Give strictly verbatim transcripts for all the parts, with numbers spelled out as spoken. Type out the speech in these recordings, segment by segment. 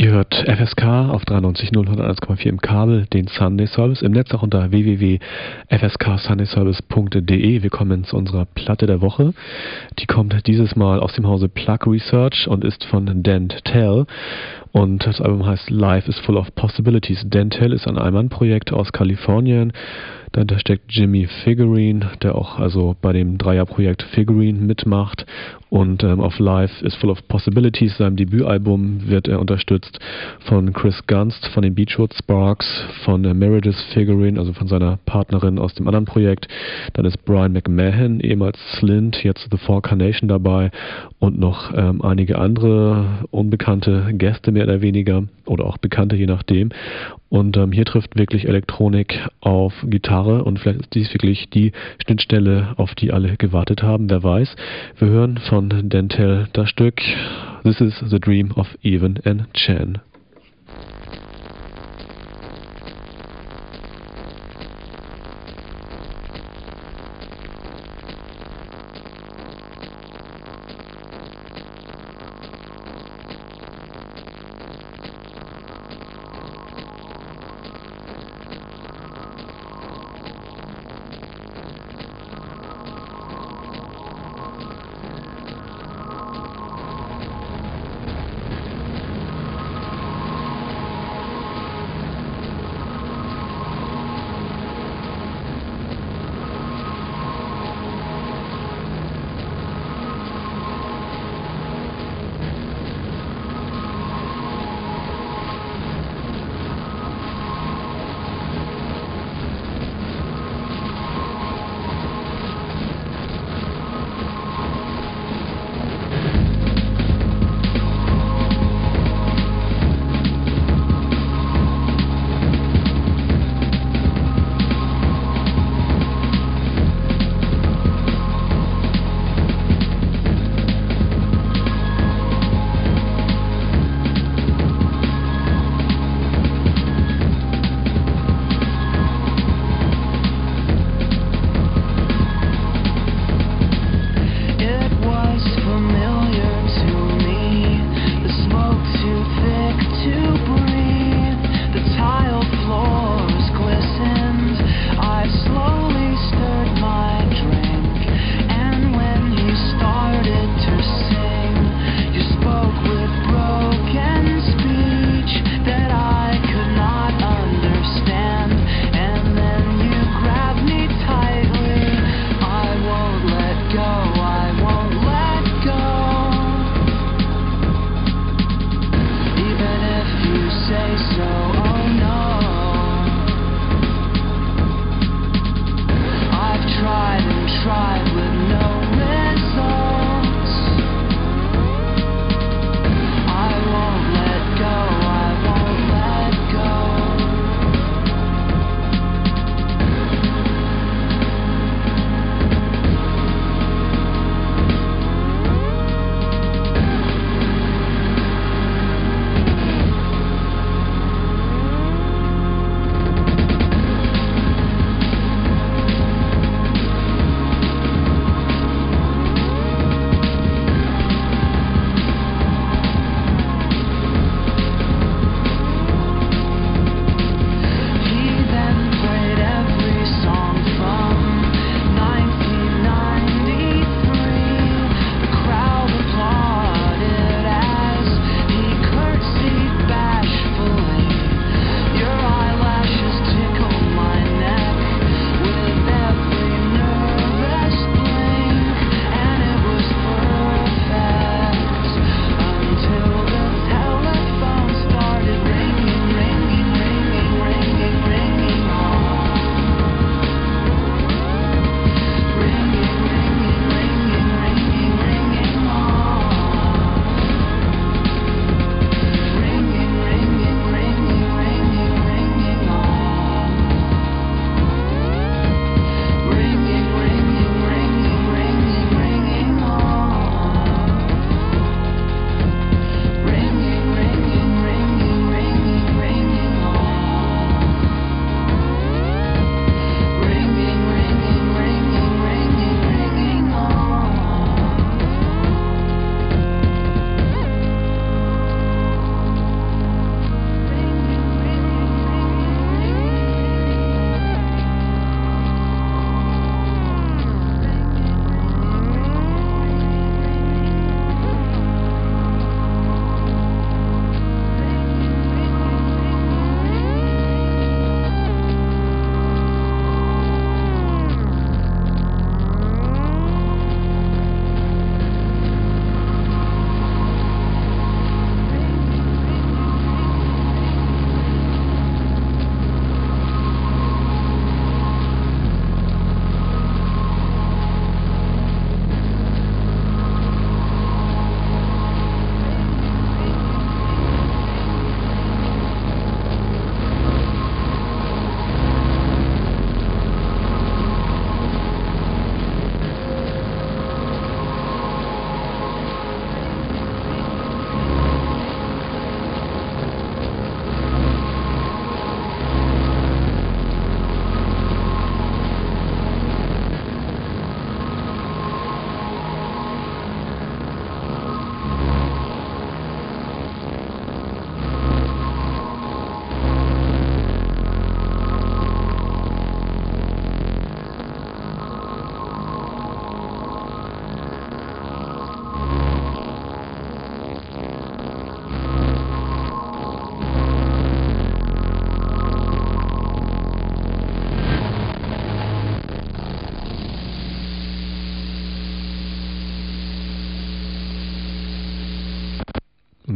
Ihr hört F S K auf dreiundneunzig null hunderteins Komma vier im Kabel, den Sunday Service, im Netz auch unter w w w punkt f s k sunday service punkt d e. Wir kommen zu unserer Platte der Woche. Die kommt dieses Mal aus dem Hause Plug Research und ist von Dentel. Und das Album heißt Life is Full of Possibilities. Dentel ist ein Ein-Mann-Projekt aus Kalifornien. Dahinter steckt Jimmy Figurine, der auch also bei dem Dreierprojekt Figurine mitmacht. Und ähm, auf Life is Full of Possibilities, seinem Debütalbum, wird er unterstützt von Chris Gunst von den Beachwood Sparks, von äh, Meredith Figurine, also von seiner Partnerin aus dem anderen Projekt. Dann ist Brian McMahon, ehemals Slint, jetzt The Four Carnation dabei und noch ähm, einige andere unbekannte Gäste mehr oder weniger oder auch bekannte, je nachdem. Und ähm, hier trifft wirklich Elektronik auf Gitarre und vielleicht ist dies wirklich die Schnittstelle, auf die alle gewartet haben, wer weiß. Wir hören von Dentel das Stück This is the Dream of Evan and Chan.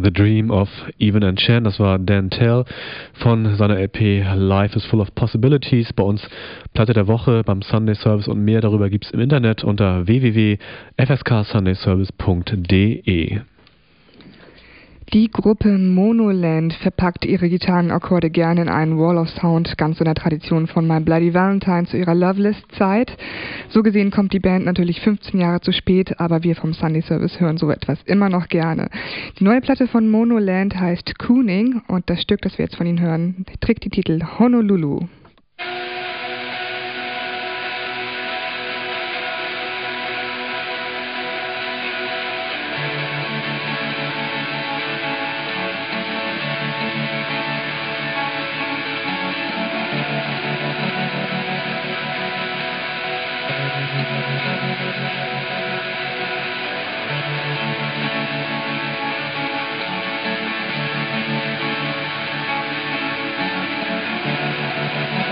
The Dream of Even and Chan. Das war Dan Tell von seiner L P Life is Full of Possibilities. Bei uns Platte der Woche beim Sunday Service und mehr darüber gibt es im Internet unter w w w punkt f s k sunday service punkt d e. Die Gruppe Monoland verpackt ihre Gitarrenakkorde gerne in einen Wall of Sound, ganz in der Tradition von My Bloody Valentine zu ihrer Loveless-Zeit. So gesehen kommt die Band natürlich fünfzehn Jahre zu spät, aber wir vom Sunday Service hören so etwas immer noch gerne. Die neue Platte von Monoland heißt Cooning und das Stück, das wir jetzt von ihnen hören, trägt die Titel Honolulu. Thank you.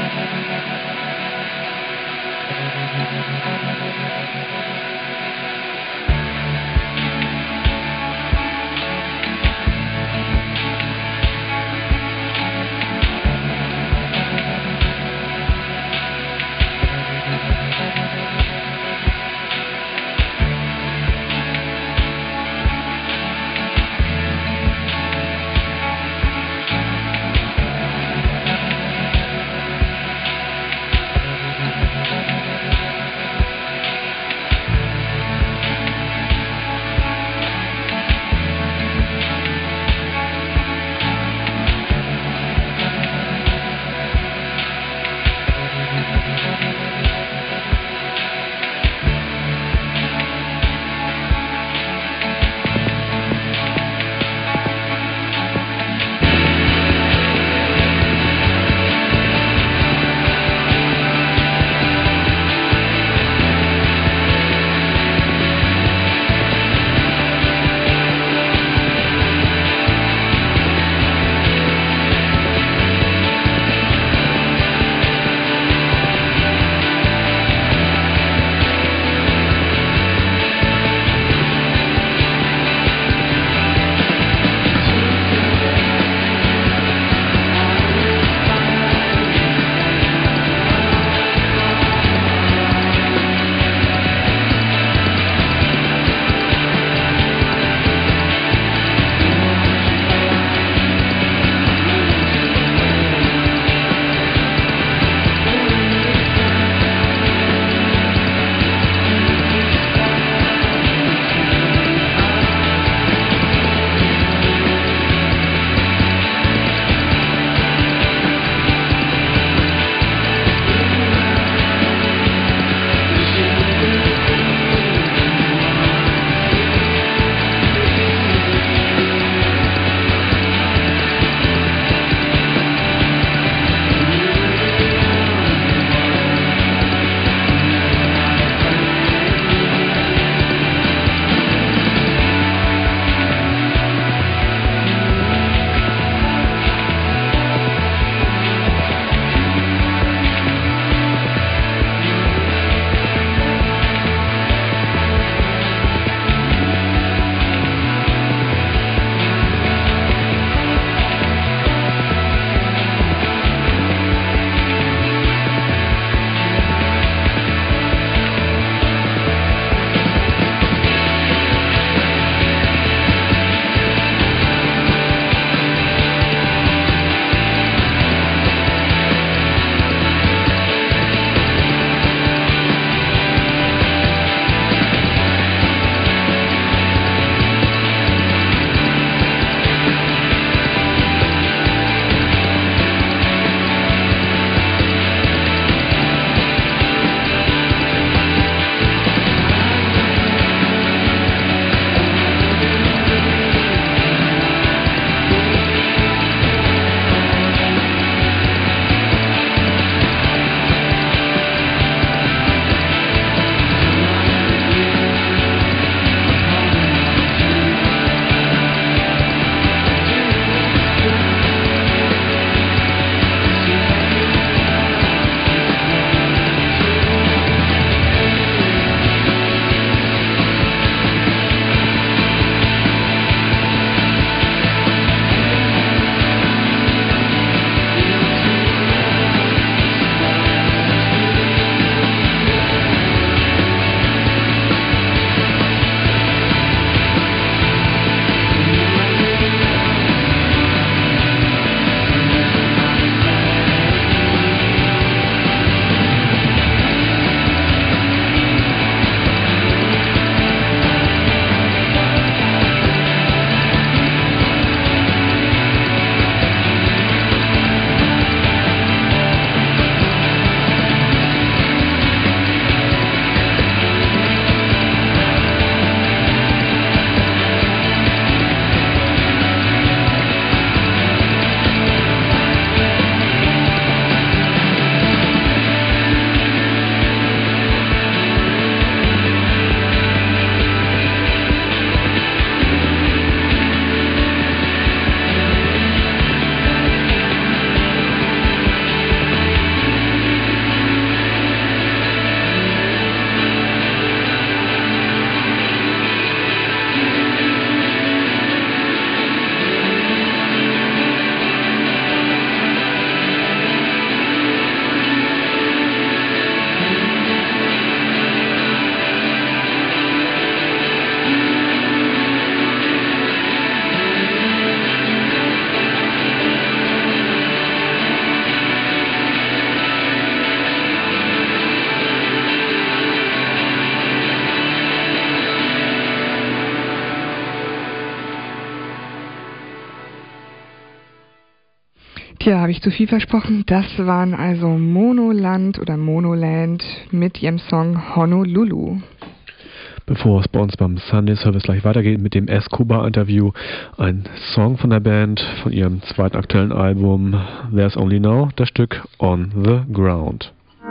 Tja, habe ich zu viel versprochen? Das waren also Monoland oder Monoland mit ihrem Song Honolulu. Bevor es bei uns beim Sunday Service gleich weitergeht mit dem Escobar-Interview, ein Song von der Band, von ihrem zweiten aktuellen Album There's Only Now, das Stück On the Ground.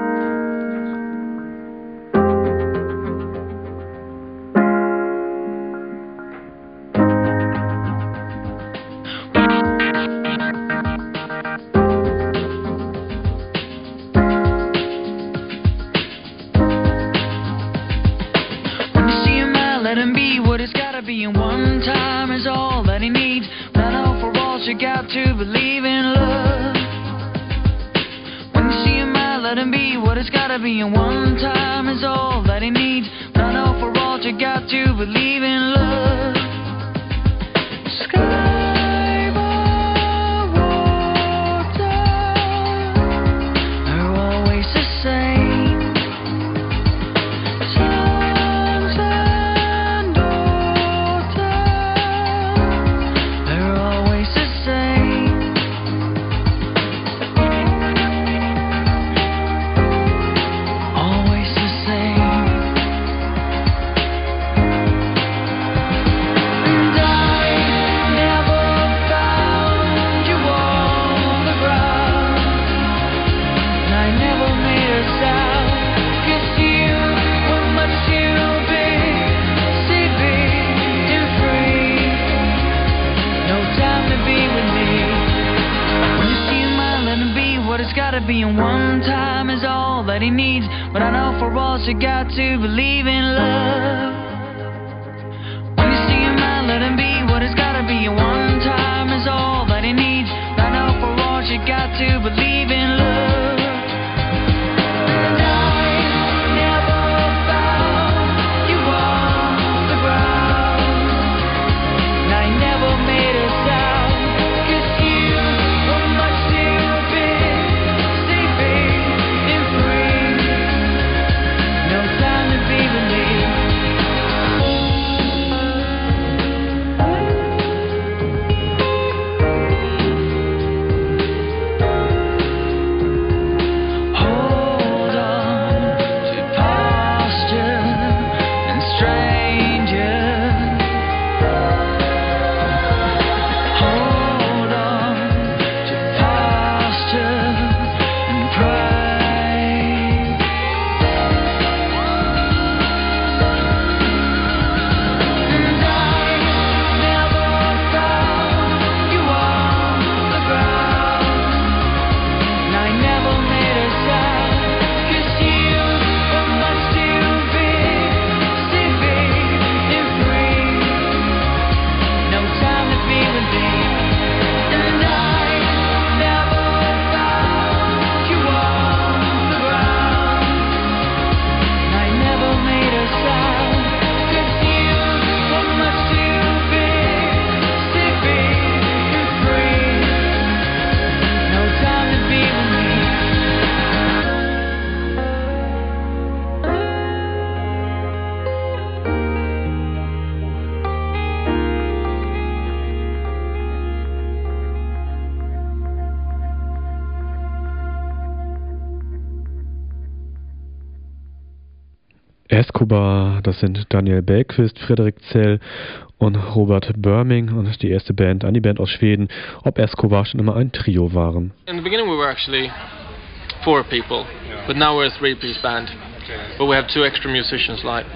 Escobar, das sind Daniel Bergqvist, Frederik Zell und Robert Börming und die erste Band, eine Band aus Schweden. Ob Escobar schon immer ein Trio waren. In the beginning we were actually four people, but now we're a three-piece band. But we have two extra musicians live.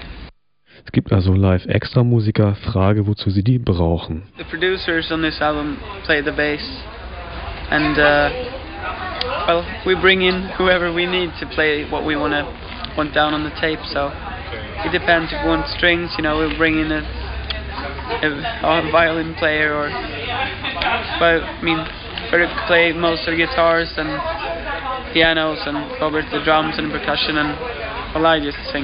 Es gibt also live extra Musiker. Frage, wozu sie die brauchen. The producers on this album play the bass, and uh, well, we bring in whoever we need to play what we wanna want down on the tape. So it depends. If we want strings, you know, we'll bring in a, a, a violin player, or but I mean, Fredrik play most of the guitars and pianos, and Robert the drums and percussion, and well, I just sing.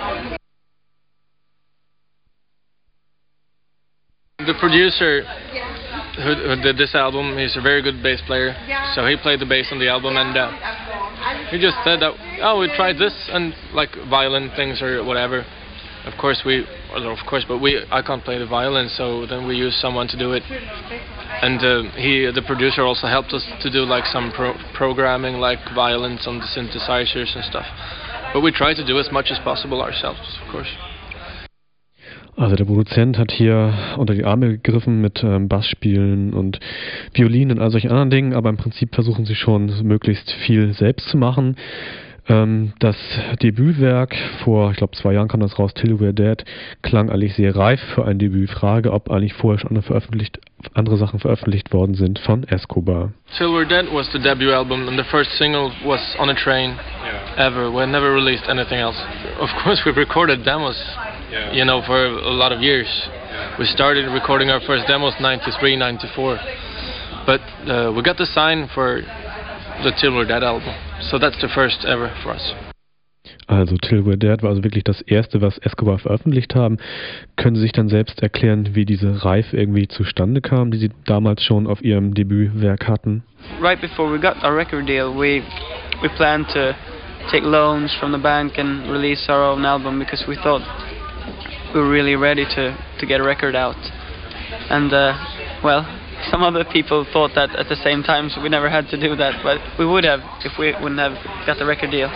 The producer who, who did this album, he's a very good bass player, so he played the bass on the album, and uh, he just said that, oh, we tried this, and like violin things or whatever. Of course, we of course, but we I can't play the violin, so then we use someone to do it. And uh, he, the producer, also helped us to do like some pro- programming, like violins on the synthesizers and stuff. But we try to do as much as possible ourselves, of course. Also der Produzent hat hier unter die Arme gegriffen mit ähm, Bassspielen und Violinen und all solchen anderen Dingen, aber im Prinzip versuchen sie schon möglichst viel selbst zu machen. Ähm, das Debütwerk, vor, ich glaube zwei Jahren kam das raus, Till We're Dead, klang eigentlich sehr reif für ein Debüt. Frage, ob eigentlich vorher schon andere, veröffentlicht, andere Sachen veröffentlicht worden sind von Escobar. Till We're Dead was the debut album and the first single was On a Train, yeah. Ever. We never released anything else. Of course we've recorded demos, yeah. You know, for a lot of years. Yeah. We started recording our first demos ninety-three, ninety-four. But uh, we got the sign for the Till We're Dead album. So that's the first ever for us. Also Till We're Dead war also wirklich das erste, was Escobar veröffentlicht haben. Können Sie sich dann selbst erklären, wie diese Reife irgendwie zustande kam, die Sie damals schon auf Ihrem Debütwerk hatten? Right before we got our record deal, we we planned to take loans from the bank and release our own album because we thought we were really ready to to get a record out. And uh, well, some other people thought that at the same time, so we never had to do that, but we would have if we wouldn't have got the record deal.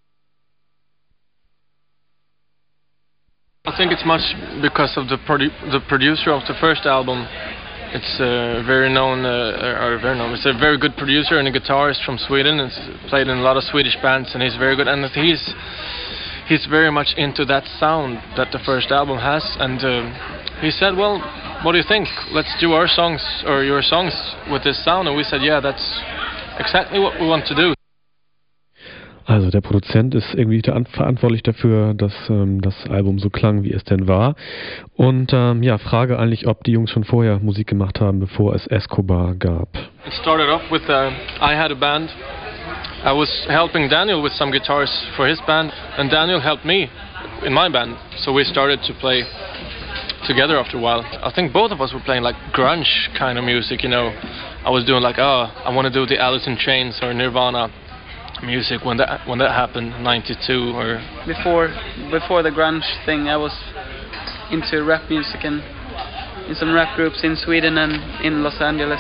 I think it's much because of the produ- the producer of the first album. It's a very known, uh, or very known. It's a very good producer and a guitarist from Sweden. He's played in a lot of Swedish bands, and he's very good. And he's he's very much into that sound that the first album has. And uh, he said, "Well, what do you think? Let's do our songs or your songs with this sound." And we said, "Yeah, that's exactly what we want to do." Also der Produzent ist irgendwie verantwortlich dafür, dass ähm, das Album so klang, wie es denn war. Und ähm, ja, Frage eigentlich, ob die Jungs schon vorher Musik gemacht haben, bevor es Escobar gab. It started off with, uh, I had a band. I was helping Daniel with some guitars for his band, and Daniel helped me in my band. So we started to play together after a while. I think both of us were playing like grunge kind of music, you know. I was doing like, oh, I want to do the Alice in Chains or Nirvana music when that when that happened, ninety-two or before before the grunge thing. I was into rap music and in some rap groups in Sweden and in Los Angeles.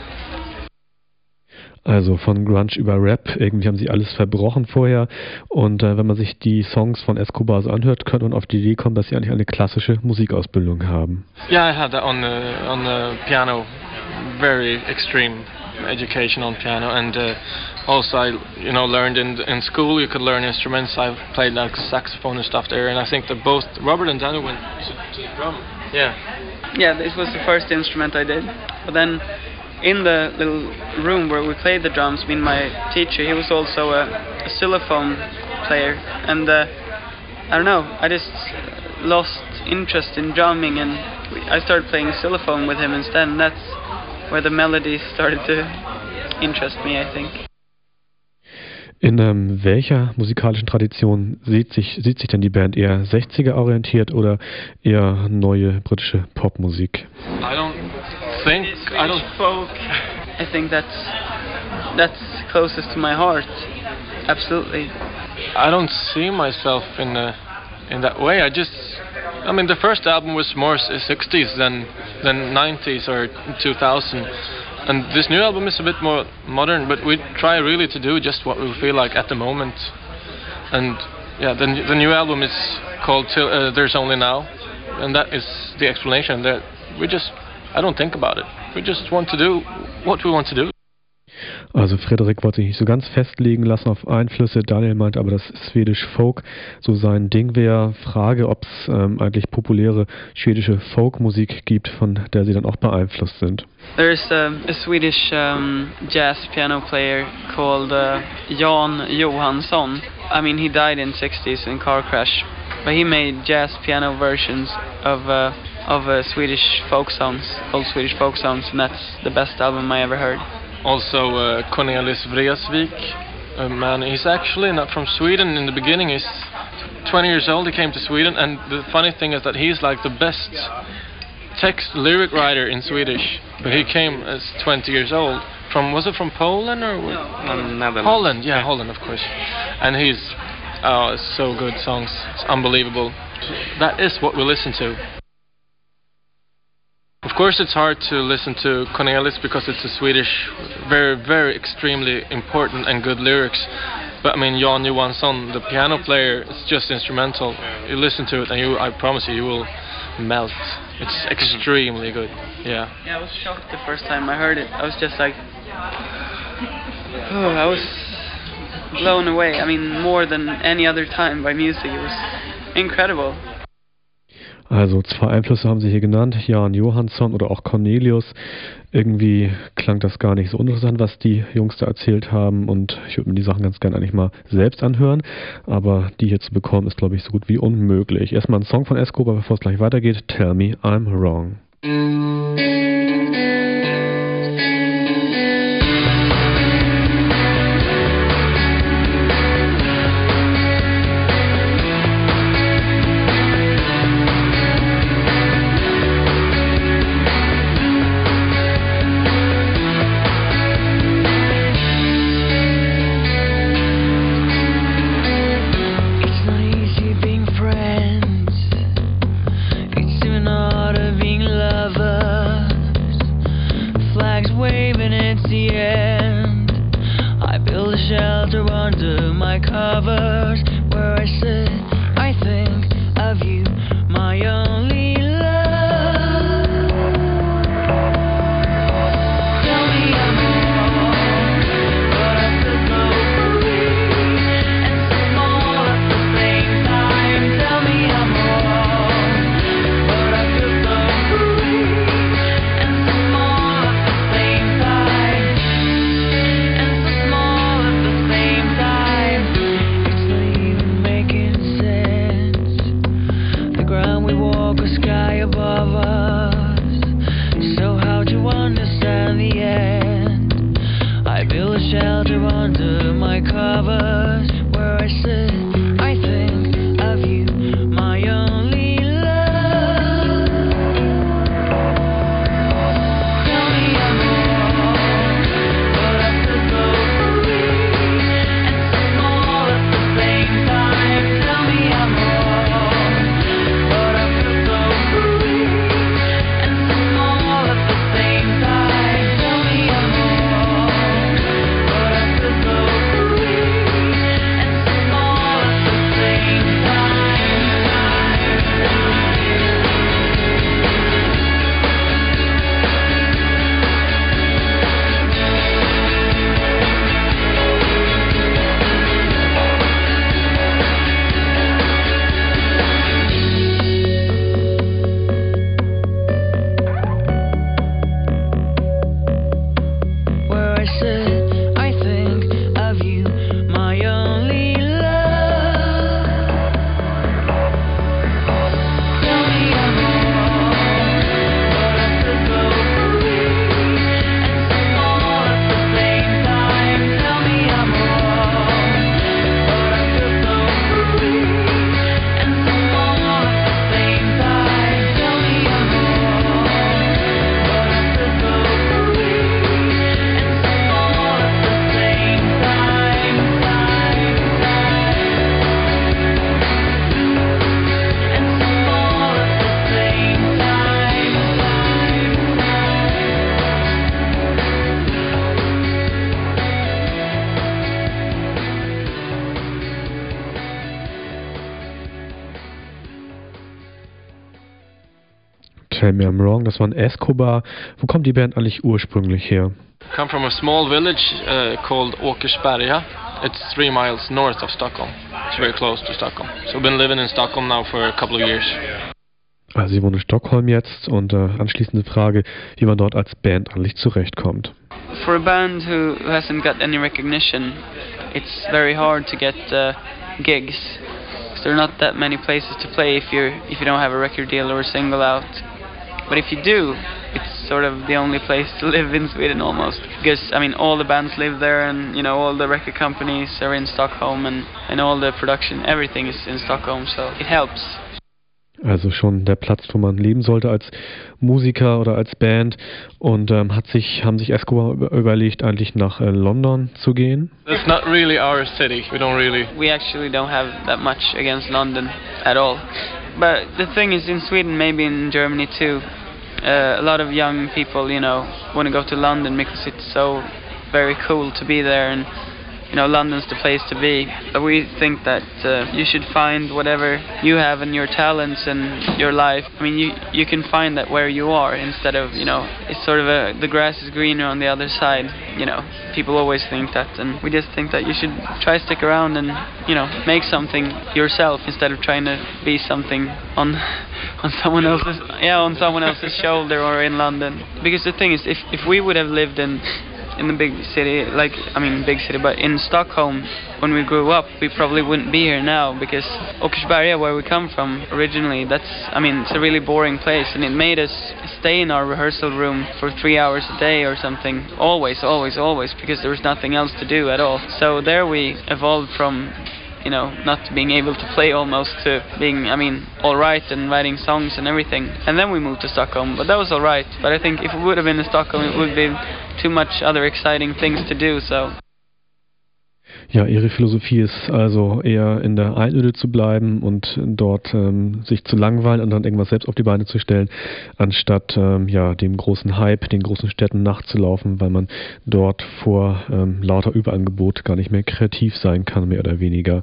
Also von Grunge über Rap, irgendwie haben sie alles verbrochen vorher. Und äh, wenn man sich die Songs von Escobar so anhört, könnte man auf die Idee kommen, dass sie eigentlich eine klassische Musikausbildung haben. Yeah, I had that on the on the piano, very extreme education on piano, and uh, also I, you know, learned in in school you could learn instruments. I played like saxophone and stuff there, and I think that both Robert and Daniel went to, to the drum. Yeah. Yeah, this was the first instrument I did. But then in the little room where we played the drums, me and my teacher, he was also a, a xylophone player, and uh, I don't know, I just lost interest in drumming, and I started playing xylophone with him instead, and that's where the melodies started to interest me, I think. In ähm, welcher musikalischen Tradition sieht sich, sieht sich denn die Band? Eher sechziger orientiert oder eher neue britische Popmusik? I don't think I don't folk. I think that's that's closest to my heart. Absolutely. I don't see myself in uh, in that way. I just I mean the first album was more sixties than than nineties or two thousand. And this new album is a bit more modern, but we try really to do just what we feel like at the moment. And yeah, the, the new album is called Till, uh, There's Only Now, and that is the explanation. That we just, I don't think about it. We just want to do what we want to do. Also Frederik wollte sich nicht so ganz festlegen lassen auf Einflüsse. Daniel meinte aber, dass Swedish Folk so sein Ding wäre. Frage, ob es ähm, eigentlich populäre schwedische Folkmusik gibt, von der sie dann auch beeinflusst sind. There's a, a Swedish um, jazz piano player called uh, Jan Johansson. I mean, he died in sixties in a car crash, but he made jazz piano versions of uh, of uh, Swedish folk songs, old Swedish folk songs, and that's the best album I ever heard. Also uh, Cornelis Vreeswijk, a man, he's actually not from Sweden in the beginning. He's twenty years old, he came to Sweden, and the funny thing is that he's like the best text lyric writer in Swedish, but he came as twenty years old. From, was it from Poland or? No, um, Holland, yeah, Holland of course. And he's, oh, it's so good songs, it's unbelievable. that is what we listen to. Of course it's hard to listen to Cornelis because it's a Swedish, very, very extremely important and good lyrics. But I mean, Jan Johansson, the piano player, is just instrumental. You listen to it and you, I promise you, you will melt. It's extremely good. Yeah. Yeah, I was shocked the first time I heard it. I was just like, oh, I was blown away. I mean, more than any other time by music. It was incredible. Also zwei Einflüsse haben sie hier genannt, Jan Johansson oder auch Cornelius. Irgendwie klang das gar nicht so uninteressant, was die Jungs da erzählt haben, und ich würde mir die Sachen ganz gerne eigentlich mal selbst anhören, aber die hier zu bekommen ist, glaube ich, so gut wie unmöglich. Erstmal ein Song von Escobar, bevor es gleich weitergeht, Tell Me I'm Wrong. Tell Me I'm Wrong, das war ein Escobar. Wo kommt die Band eigentlich ursprünglich her? Come from a small village uh, called Åkersberga. It's three miles north of Stockholm. It's very close to Stockholm. So we've been living in Stockholm now for a couple of years. Also Sie wohnen in Stockholm jetzt, und äh, anschließende Frage, wie man dort als Band eigentlich zurechtkommt. For a band who hasn't got any recognition, it's very hard to get uh, gigs. There are not that many places to play if you're if you don't have a record deal or a single out. But if you do, it's sort of the only place to live in Sweden almost. Because, I mean, all the bands live there, and, you know, all the record companies are in Stockholm, and, and all the production, everything is in Stockholm, so it helps. Also schon der Platz, wo man leben sollte als Musiker oder als Band. Und ähm, hat sich, haben sich Escobar überlegt, eigentlich nach äh, London zu gehen? It's not really our city. We don't really. We actually don't have that much against London at all. but the thing is, in Sweden, maybe in Germany too, uh, a lot of young people, you know, want to go to London because it's so very cool to be there, and you know, London's the place to be. But we think that uh, you should find whatever you have and your talents and your life. I mean, you you can find that where you are, instead of, you know, it's sort of a, the grass is greener on the other side. You know, people always think that, and we just think that you should try to stick around and, you know, make something yourself instead of trying to be something on on someone else's yeah on someone else's shoulder or in London. Because the thing is, if if we would have lived in in the big city, like, I mean big city, but in Stockholm when we grew up, we probably wouldn't be here now, because Åkersberga, where we come from originally, that's, I mean, it's a really boring place, and it made us stay in our rehearsal room for three hours a day or something, always, always, always, because there was nothing else to do at all. So there we evolved from, you know, not being able to play almost to being, I mean, alright and writing songs and everything. And then we moved to Stockholm, but that was alright. But I think if we would have been in Stockholm, it would have been too much other exciting things to do, so. Ja, ihre Philosophie ist also eher in der Einöde zu bleiben und dort ähm, sich zu langweilen und dann irgendwas selbst auf die Beine zu stellen, anstatt ähm, ja, dem großen Hype, den großen Städten nachzulaufen, weil man dort vor ähm, lauter Überangebot gar nicht mehr kreativ sein kann, mehr oder weniger.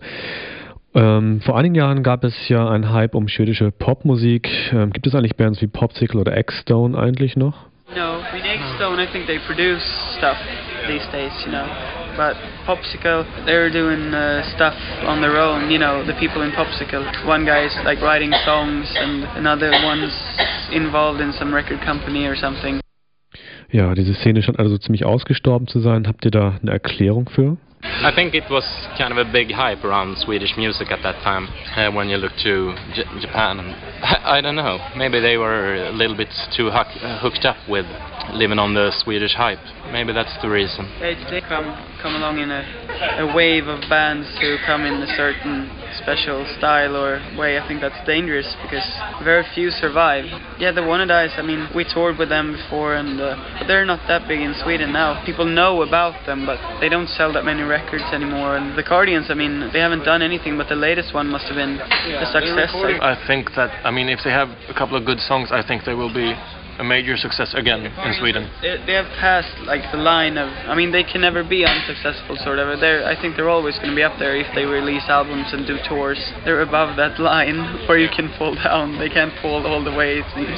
Ähm, vor einigen Jahren gab es ja einen Hype um schwedische Popmusik. Ähm, gibt es eigentlich Bands wie Popsicle oder X-Stone eigentlich noch? No, I mean X-Stone, I think they produce stuff these days, you know. But Popsicle, they're doing uh, stuff on their own, you know, the people in Popsicle. One guy is like writing songs and another one's involved in some record company or something. Ja, diese Szene scheint also ziemlich ausgestorben zu sein. Habt ihr da eine Erklärung für? I think it was kind of a big hype around Swedish music at that time, uh, when you look to J- Japan. And I, I don't know, maybe they were a little bit too hook, uh, hooked up with living on the Swedish hype. Maybe that's the reason. They, they come come along in a, a wave of bands who come in a certain special style or way. I think that's dangerous, because very few survive. Yeah, the Wannadies, I mean, we toured with them before, and uh, but they're not that big in Sweden now. People know about them, but they don't sell that many records anymore. And the Cardigans, I mean, they haven't done anything, but the latest one must have been a success. I think that, I mean, if they have a couple of good songs, I think they will be a major success again in Sweden. They, they have passed like the line of, I mean, they can never be unsuccessful, sort of. They're, I think they're always going to be up there if they release albums and do tours. They're above that line where you can fall down. They can't fall all the way, it seems.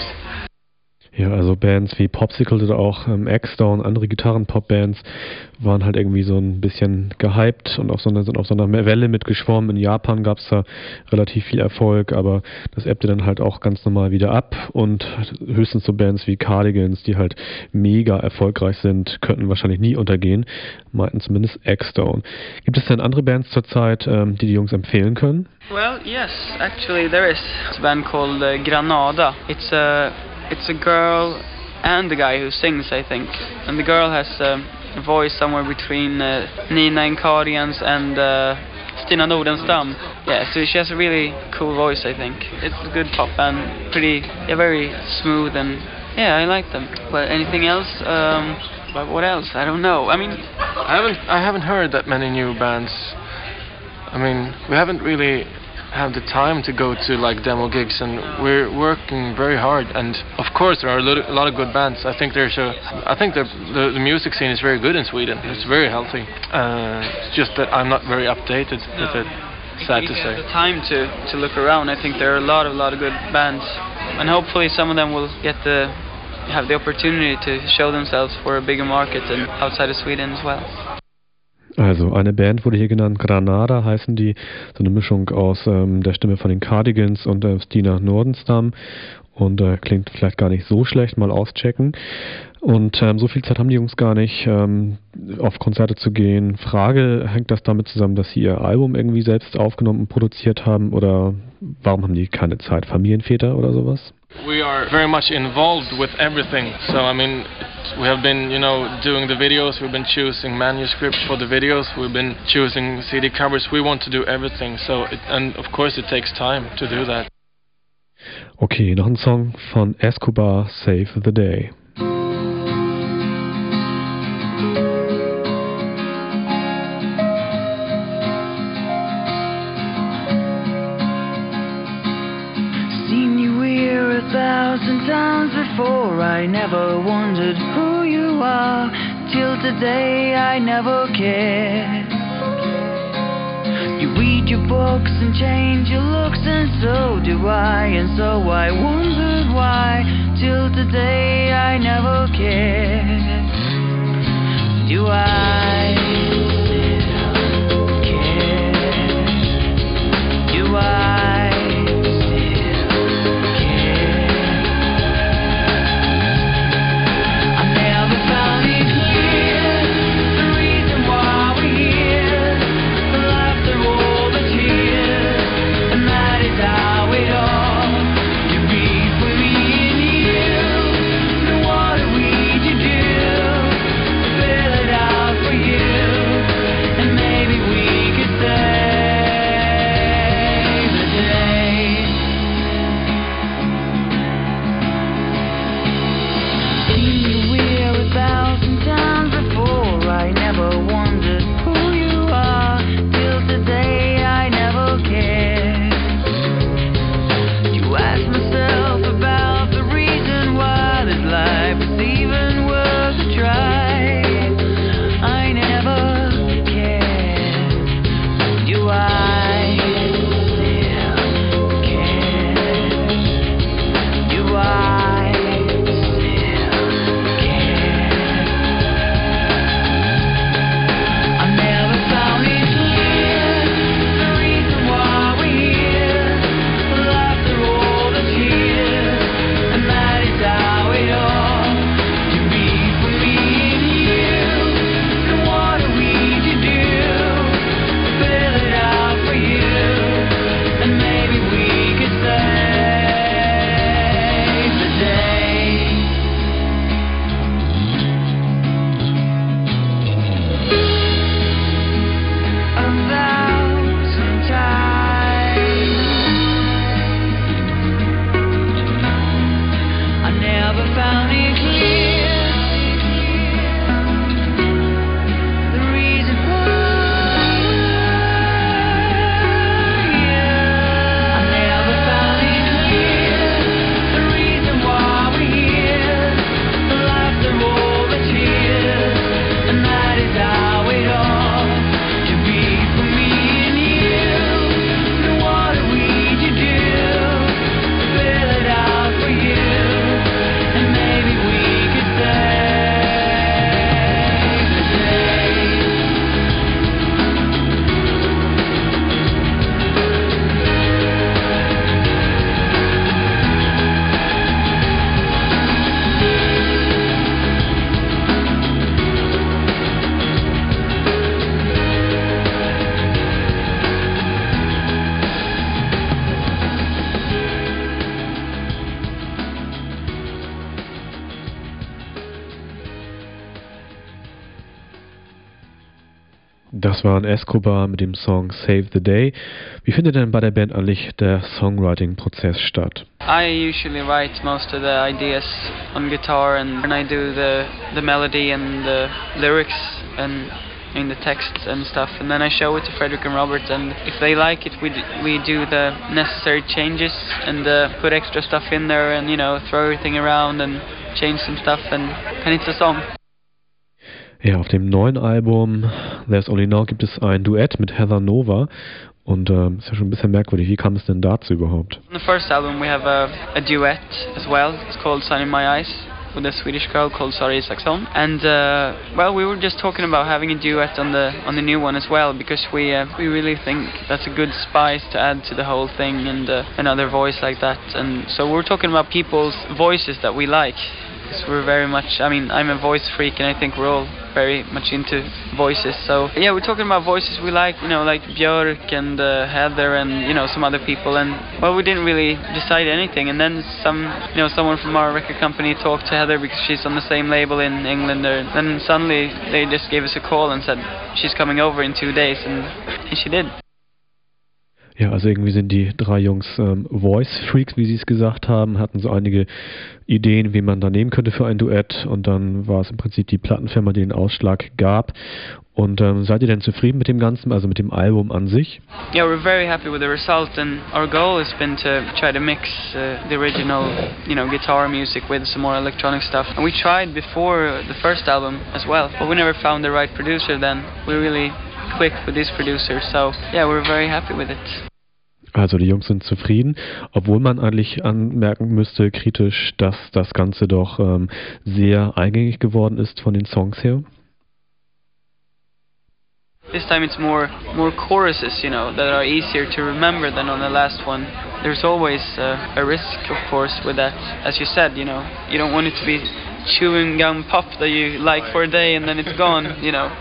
Ja, also Bands wie Popsicle oder auch ähm, X-Stone, andere Gitarren-Pop-Bands waren halt irgendwie so ein bisschen gehypt und auf so einer, sind auf so einer Welle mitgeschwommen. In Japan gab es da relativ viel Erfolg, aber das ebbte dann halt auch ganz normal wieder ab, und höchstens so Bands wie Cardigans, die halt mega erfolgreich sind, könnten wahrscheinlich nie untergehen, meinten zumindest X-Stone. Gibt es denn andere Bands zurzeit, ähm, die die Jungs empfehlen können? Well, yes, actually there is. It's a band called uh, Granada. It's a It's a girl and the guy who sings, I think. And the girl has uh, a voice somewhere between uh, Nina and Cardigans and uh, Stina Nordenstam. Yeah, so she has a really cool voice, I think. It's a good pop band, pretty, yeah, very smooth, and yeah, I like them. But anything else? Um, but what else? I don't know. I mean, I haven't I haven't heard that many new bands. I mean, we haven't really have the time to go to like demo gigs, and we're working very hard, and of course there are a lot, a lot of good bands. I think there's a I think the, the the music scene is very good in Sweden. It's very healthy. Uh, it's just that I'm not very updated with it. Sad to say. If you have the time to to look around, I think there are a lot of lot of good bands, and hopefully some of them will get the have the opportunity to show themselves for a bigger market and outside of Sweden as well. Also eine Band wurde hier genannt, Granada heißen die, so eine Mischung aus ähm, der Stimme von den Cardigans und äh, Stina Nordenstam, und äh, klingt vielleicht gar nicht so schlecht, mal auschecken. Und ähm, so viel Zeit haben die Jungs gar nicht, ähm, auf Konzerte zu gehen. Frage, hängt das damit zusammen, dass sie ihr Album irgendwie selbst aufgenommen und produziert haben, oder warum haben die keine Zeit? Familienväter oder sowas? We are very much involved with everything. So I mean, we have been, you know, doing the videos. We've been choosing manuscripts for the videos. We've been choosing C D covers. We want to do everything. So it, and of course it takes time to do that. Okay, noch ein Song von Escobar, Save the Day. I never wondered who you are. Till today I never cared. You read your books and change your looks, and so do I, and so I wondered why. Till today I never cared. Do I still care? Do I? Das war Escobar mit dem Song Save the Day. Wie findet denn bei der Band eigentlich der Songwriting-Prozess statt? I usually write most of the ideas on guitar, and, and I do the, the melody and the lyrics and in the texts and stuff, and then I show it to Fredrik and Robert, and if they like it, we d we do the necessary changes and uh, put extra stuff in there, and you know, throw everything around and change some stuff, and, and it's a song. Ja, auf dem neuen Album There's Only Now gibt es ein Duett mit Heather Nova und äh, ist ja schon ein bisschen merkwürdig. Wie kam es denn dazu überhaupt? On the first album we have a, a duet as well. It's called Sun in My Eyes with a Swedish girl called Sari Saxon, and uh, well, we were just talking about having a duet on the on the new one as well, because we uh, we really think that's a good spice to add to the whole thing, and uh, another voice like that. And so we're talking about people's voices that we like, because we're very much, I mean, I'm a voice freak, and I think we're all very much into voices. So yeah, we're talking about voices we like, you know, like Björk and uh, Heather and, you know, some other people. And well, we didn't really decide anything, and then some, you know, someone from our record company talked to Heather because she's on the same label in England, and then suddenly they just gave us a call and said she's coming over in two days, and, and she did. Ja, also irgendwie sind die drei Jungs ähm, Voice-Freaks, wie sie es gesagt haben, hatten so einige Ideen, wie man da nehmen könnte für ein Duett, und dann war es im Prinzip die Plattenfirma, die den Ausschlag gab. Und ähm, seid ihr denn zufrieden mit dem Ganzen, also mit dem Album an sich? Yeah, we're very happy with the result, and our goal has been to try to mix uh, the original, you know, guitar music with some more electronic stuff. And we tried before the first album as well, but we never found the right producer then. We really clicked with this producer, so yeah, we're very happy with it. Also die Jungs sind zufrieden, obwohl man eigentlich anmerken müsste, kritisch, dass das Ganze doch ähm, sehr eingängig geworden ist von den Songs her. This time it's more more choruses, you know, that are easier to remember than on the last one. There's always uh, a risk, of course, with that. As you said, you know, you don't want it to be chewing gum pop that you like for a day and then it's gone, you know.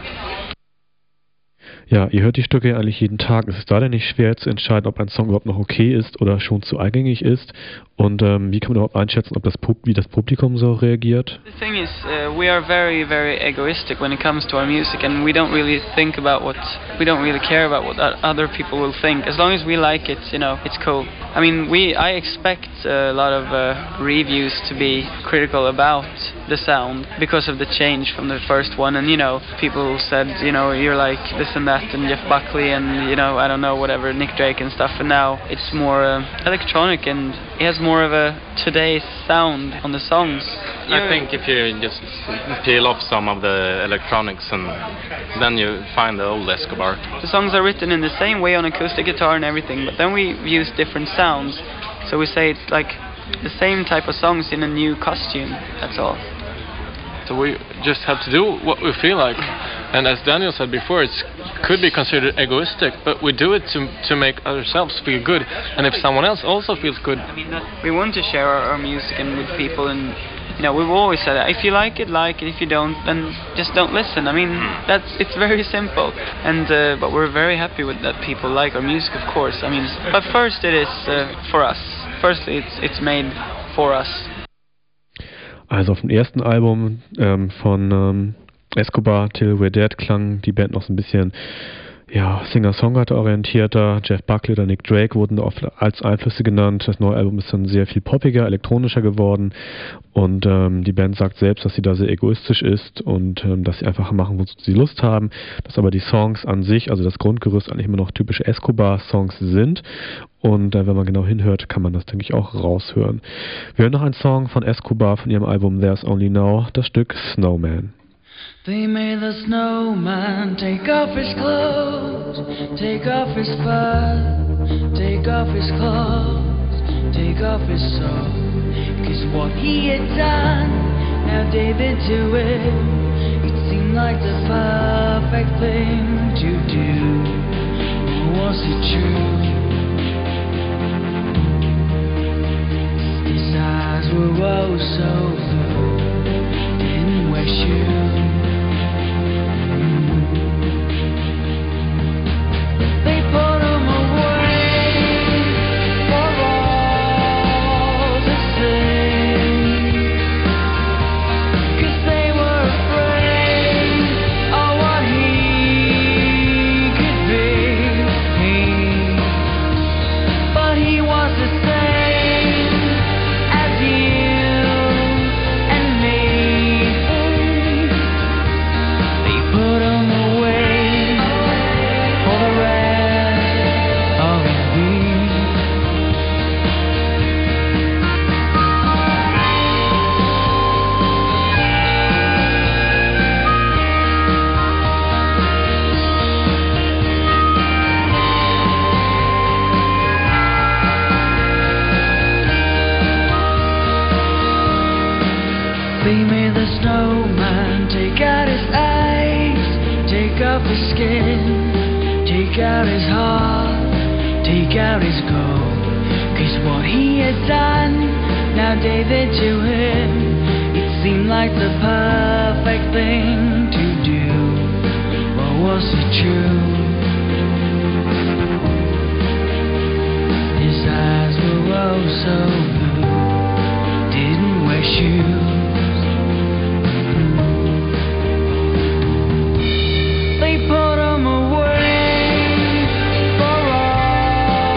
Ja, ihr hört die Stücke ja eigentlich jeden Tag. Es ist da denn nicht schwer zu entscheiden, ob ein Song überhaupt noch okay ist oder schon zu eingängig ist. Und ähm, wie kann man überhaupt einschätzen, ob das Pub- wie das Publikum so reagiert? The thing is, uh, we are very, very egoistic when it comes to our music, and we don't really think about what, we don't really care about what other people will think. As long as we like it, you know, it's cool. I mean, we, I expect a lot of uh, reviews to be critical about the sound because of the change from the first one, and you know, people said, you know, you're like this and that, and Jeff Buckley, and you know, I don't know, whatever, Nick Drake and stuff, and now it's more uh, electronic, and it has more of a today's sound on the songs. I think if you just peel off some of the electronics, and then you find the old Escobar. The songs are written in the same way on acoustic guitar and everything, but then we use different sounds, so we say it's like the same type of songs in a new costume, that's all. So we just have to do what we feel like, and as Daniel said before, it could be considered egoistic, but we do it to to make ourselves feel good, and if someone else also feels good. I mean, that we want to share our, our music and with people, and you know, we've always said that if you like it, like it. If you don't, then just don't listen. I mean, that's it's very simple, and uh, but we're very happy with that people like our music, of course. I mean, but first it is uh, for us. Firstly, it's it's made for us. Also auf dem ersten Album ähm, von ähm, Escobar, Till We're Dead, klang die Band noch so ein bisschen ja, Singer-Songwriter orientierter. Jeff Buckley oder Nick Drake wurden oft als Einflüsse genannt. Das neue Album ist dann sehr viel poppiger, elektronischer geworden, und ähm, die Band sagt selbst, dass sie da sehr egoistisch ist und ähm, dass sie einfach machen, wozu sie Lust haben, dass aber die Songs an sich, also das Grundgerüst, eigentlich immer noch typische Escobar-Songs sind. Und äh, wenn man genau hinhört, kann man das, denke ich, auch raushören. Wir hören noch einen Song von Escobar von ihrem Album There's Only Now, das Stück Snowman. They made the snowman take off his clothes, take off his fur, take off his clothes, take off his soul. Cause what he had done, now David to it, it seemed like the perfect thing to do. Or was it true? His eyes were oh so blue, didn't wear shoes. They put him away for all to see, 'cause they were afraid of what he could be. But he was the same as you and me. They put him away for the rest. They made the snowman take out his eyes, take off his skin, take out his heart, take out his gold. 'Cause what he had done, now David to him, it seemed like the perfect thing to do. Or was it true? His eyes were oh so blue, didn't wear shoes. They put him away for all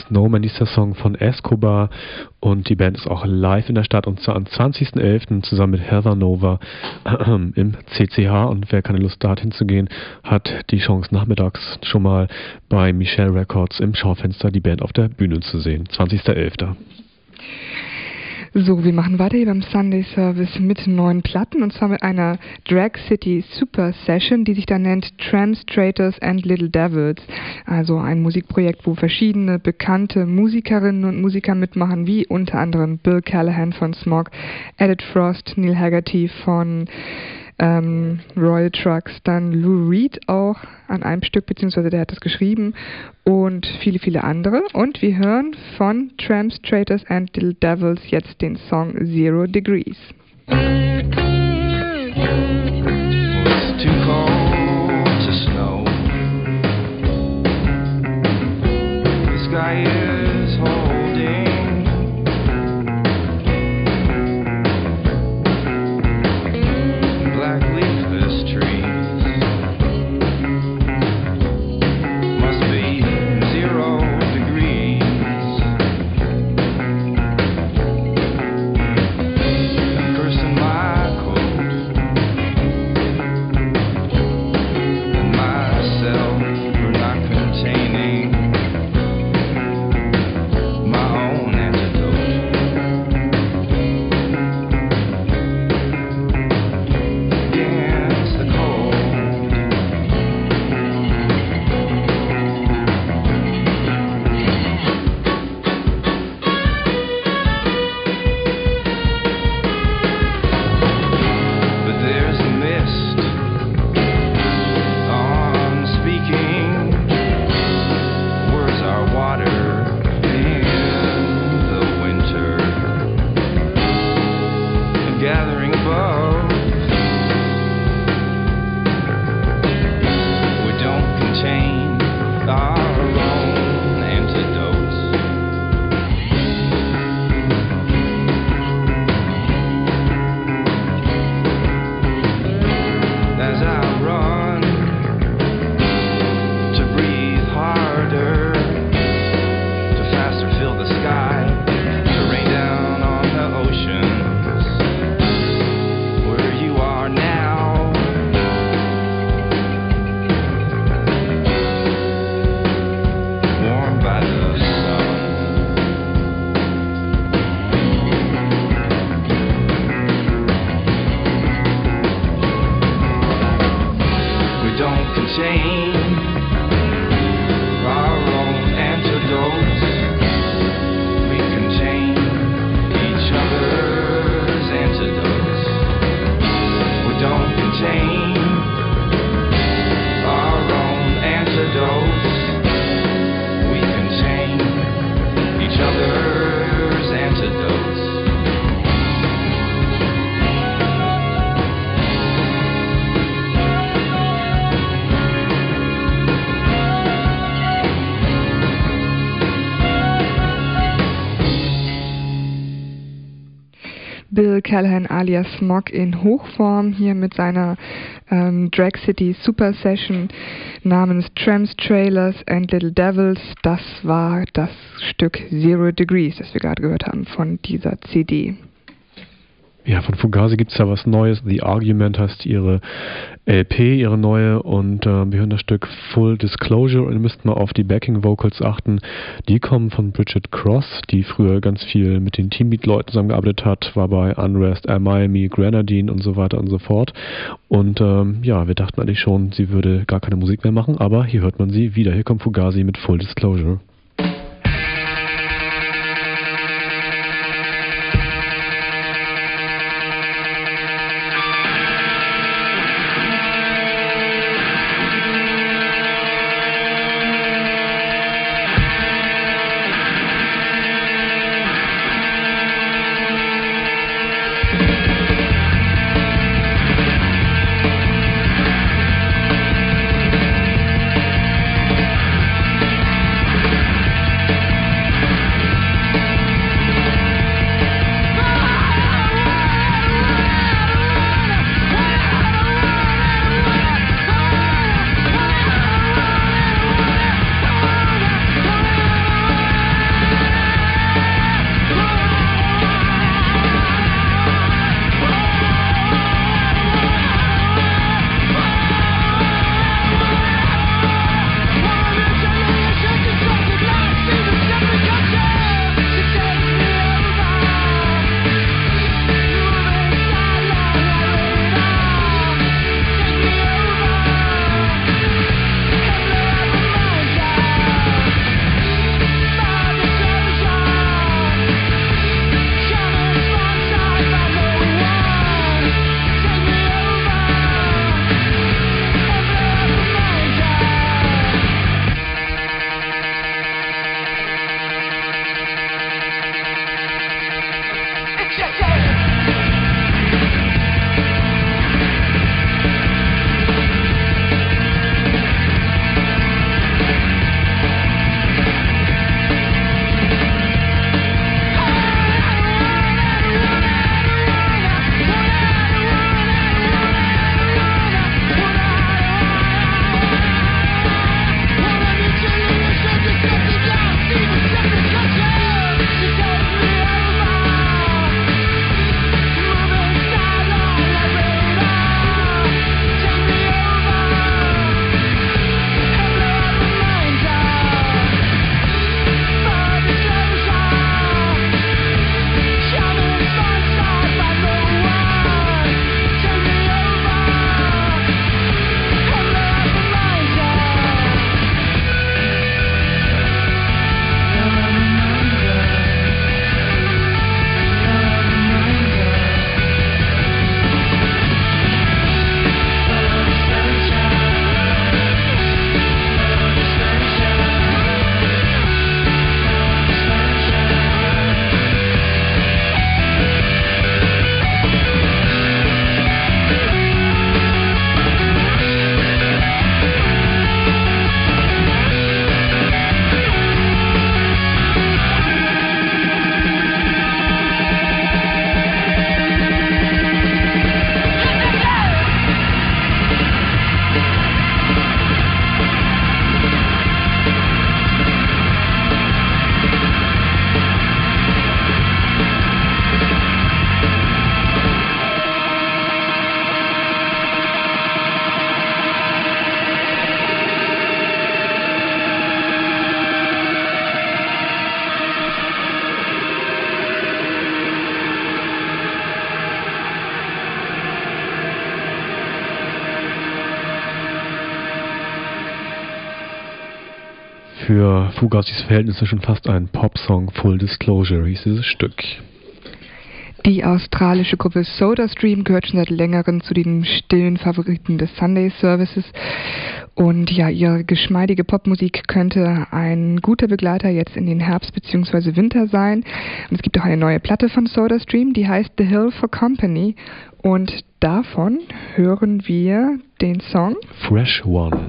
Snowman, dieser Song von Escobar, und die Band ist auch live in der Stadt, und zwar am zwanzigsten elften zusammen mit Heather Nova äh, im C C H, und wer keine Lust hat hinzugehen, hat die Chance nachmittags schon mal bei Michelle Records im Schaufenster die Band auf der Bühne zu sehen. zwanzigsten elften So, wir machen weiter hier beim Sunday Service mit neuen Platten, und zwar mit einer Drag City Super Session, die sich da nennt Trans Traitors and Little Devils. Also ein Musikprojekt, wo verschiedene bekannte Musikerinnen und Musiker mitmachen, wie unter anderem Bill Callahan von Smog, Edith Frost, Neil Haggerty von ähm, Royal Trucks, dann Lou Reed auch an einem Stück, beziehungsweise der hat das geschrieben, und viele, viele andere. Und wir hören von Trans Traitors and Little Devils jetzt den Song Zero Degrees. It's too cold to snow. The sky is holding. Black leafless trees must be zero degrees. I'm cursing my coat and myself for not containing my own antidote. Against the cold. But there's a mist on speaking. Words are water in the winter. And gathering above, we don't contain our own antidotes. As I run to breathe harder, to faster fill the sky, to rain down on the oceans, where you are now. Warmed by the sun. We don't contain our own antidotes. We contain each other's antidotes. We don't contain our own antidotes. We contain each other's antidotes. Bill Callahan alias Smog in Hochform hier mit seiner ähm, Drag City Super Session namens Trams Trailers and Little Devils. Das war das Stück Zero Degrees, das wir gerade gehört haben von dieser C D. Ja, von Fugazi gibt es ja was Neues. The Argument heißt ihre L P, ihre neue, und äh, wir hören das Stück Full Disclosure, und ihr müsst mal auf die Backing Vocals achten. Die kommen von Bridget Cross, die früher ganz viel mit den Teambeat-Leuten zusammengearbeitet hat, war bei Unrest, Air Miami, Grenadine und so weiter und so fort. Und ähm, ja, wir dachten eigentlich schon, sie würde gar keine Musik mehr machen, aber hier hört man sie wieder. Hier kommt Fugazi mit Full Disclosure. Thank Für Fugazis Verhältnisse schon fast ein Popsong. Full Disclosure hieß dieses Stück. Die australische Gruppe SodaStream gehört schon seit längerem zu den stillen Favoriten des Sunday Services. Und ja, ihre geschmeidige Popmusik könnte ein guter Begleiter jetzt in den Herbst bzw. Winter sein. Und es gibt auch eine neue Platte von SodaStream, die heißt The Hill for Company. Und davon hören wir den Song Fresh One.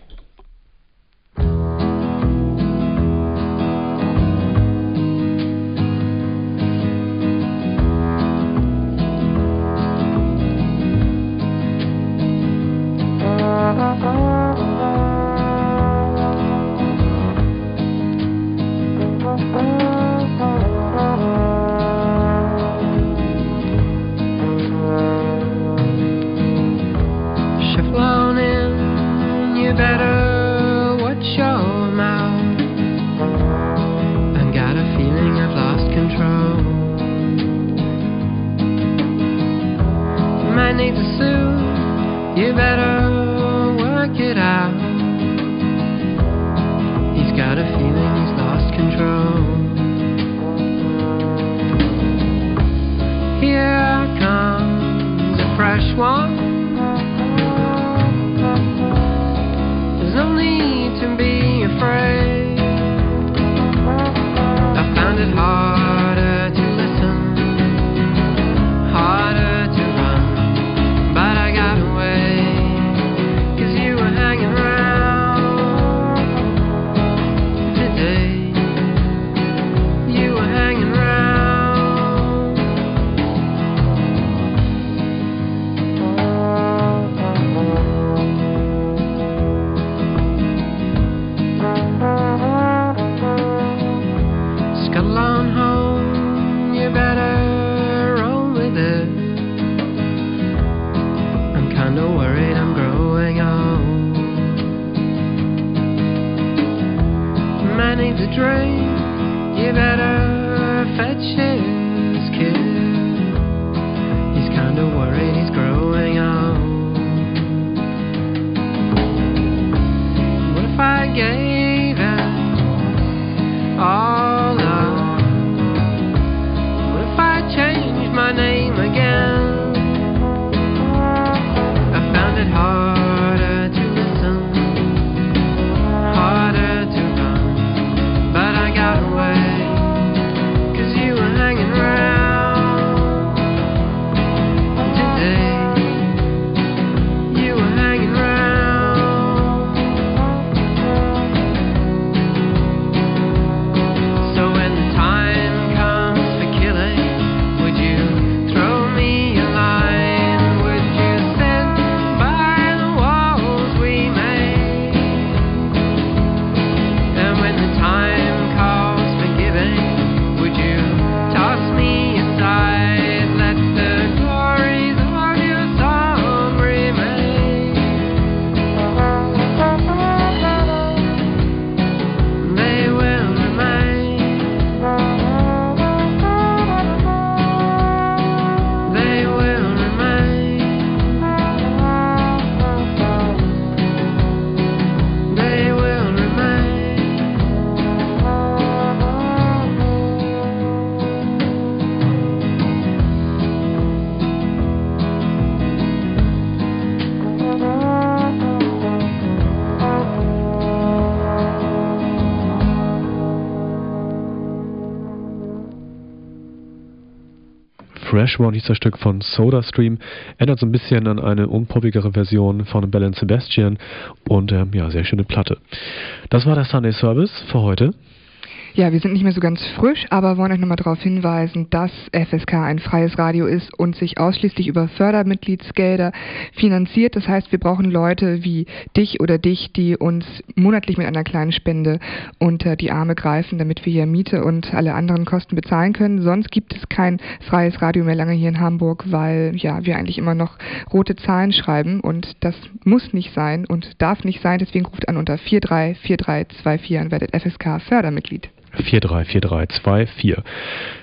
Fresh One hieß das Stück von SodaStream, erinnert so ein bisschen an eine unpoppigere Version von Belle and Sebastian und ähm, ja, sehr schöne Platte. Das war der Sunday Service für heute. Ja, wir sind nicht mehr so ganz frisch, aber wollen euch nochmal darauf hinweisen, dass F S K ein freies Radio ist und sich ausschließlich über Fördermitgliedsgelder finanziert. Das heißt, wir brauchen Leute wie dich oder dich, die uns monatlich mit einer kleinen Spende unter die Arme greifen, damit wir hier Miete und alle anderen Kosten bezahlen können. Sonst gibt es kein freies Radio mehr lange hier in Hamburg, weil ja wir eigentlich immer noch rote Zahlen schreiben und das muss nicht sein und darf nicht sein. Deswegen ruft an unter vier drei vier drei zwei vier und werdet F S K Fördermitglied. vier drei vier drei zwei vier.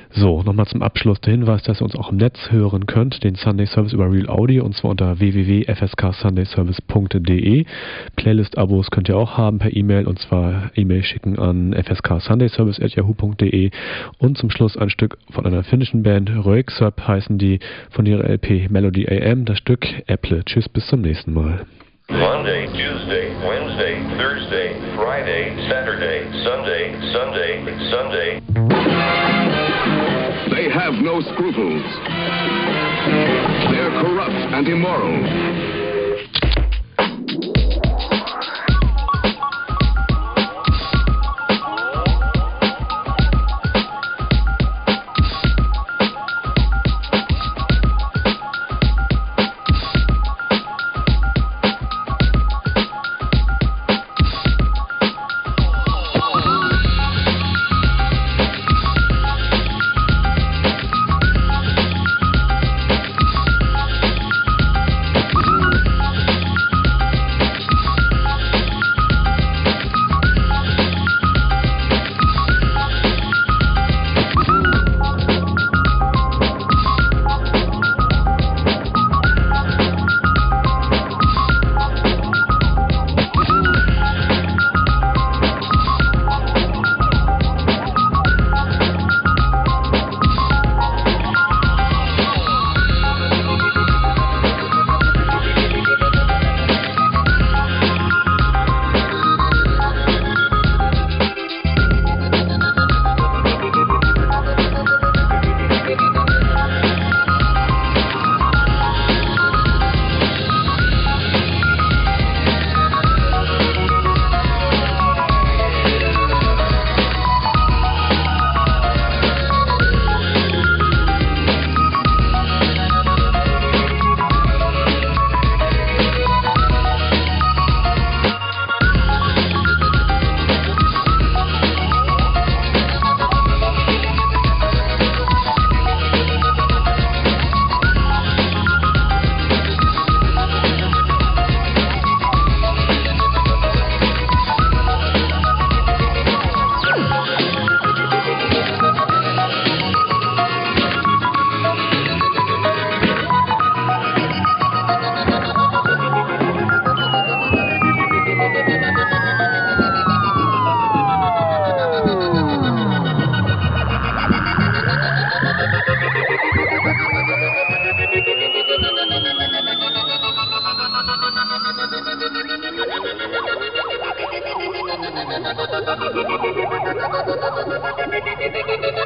So, nochmal zum Abschluss der Hinweis, dass ihr uns auch im Netz hören könnt, den Sunday Service über Real Audio, und zwar unter w w w punkt f s k sunday service punkt d e. Playlist-Abos könnt ihr auch haben per E-Mail, und zwar E-Mail schicken an f s k sunday service at yahoo punkt d e. Und zum Schluss ein Stück von einer finnischen Band, Röyksopp heißen die, von ihrer L P Melody A M, das Stück Äpple. Tschüss, bis zum nächsten Mal. Monday, Tuesday, Wednesday, Thursday, Friday, Saturday, Sunday, Sunday, Sunday. They have no scruples. They're corrupt and immoral. Thank you.